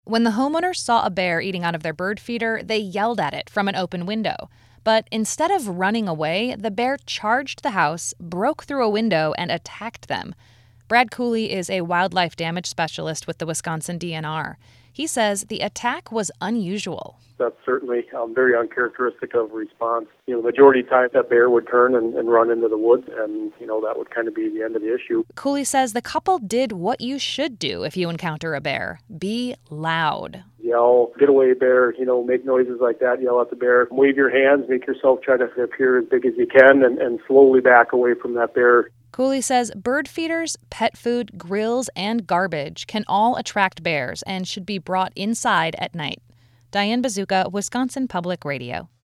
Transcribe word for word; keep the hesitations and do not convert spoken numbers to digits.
When the homeowners saw a bear eating out of their bird feeder, they yelled at it from an open window. But instead of running away, the bear charged the house, broke through a window, and attacked them. Brad Cooley is a wildlife damage specialist with the Wisconsin D N R. He says the attack was unusual. That's certainly um, very uncharacteristic of a response. You know, the majority of the time that bear would turn and, and run into the woods, and, you know, that would kind of be the end of the issue. Cooley says the couple did what you should do if you encounter a bear. Be loud. Yell, get away, bear, you know, make noises like that, yell at the bear. Wave your hands, make yourself try to appear as big as you can, and, and slowly back away from that bear. Cooley says bird feeders, pet food, grills, and garbage can all attract bears and should be brought inside at night. Diane Bazooka, Wisconsin Public Radio.